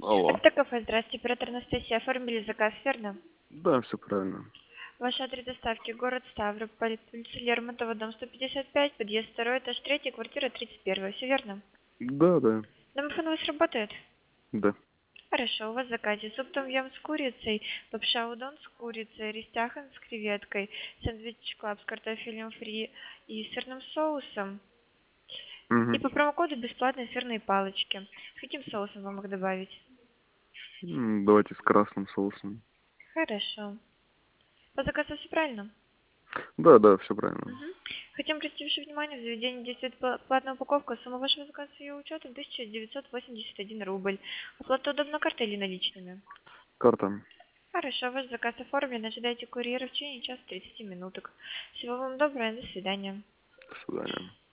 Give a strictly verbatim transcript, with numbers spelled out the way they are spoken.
Алло. Автокафе, здравствуйте, оператор Анастасия. Оформили заказ, верно? Да, все правильно. Ваш адрес доставки, город Ставрополь, улица Лермонтова, дом сто пятьдесят пять, подъезд второй, этаж третий, квартира тридцать один. Все верно? Да, да, Домофон у вас работает? да. Хорошо, у вас в заказе суп том-ям с курицей, лапша удон с курицей, рестяхан с креветкой, сэндвич клаб с картофелем фри и сырным соусом. И Угу. по промокоду бесплатные сырные палочки. С каким соусом вам их добавить? Давайте с красным соусом. Хорошо. По заказу все правильно? Да, да, все правильно. Мгм. Хотим обратить ваше внимание, в заведении действует пла- платная упаковка. Сумма вашего заказа с ее учетом тысяча девятьсот восемьдесят один рубль. Оплата удобно картой или наличными? Карта. Хорошо, ваш заказ оформлен. Ожидайте курьера в течение часа тридцати минуток. Всего вам доброго, до свидания. До свидания.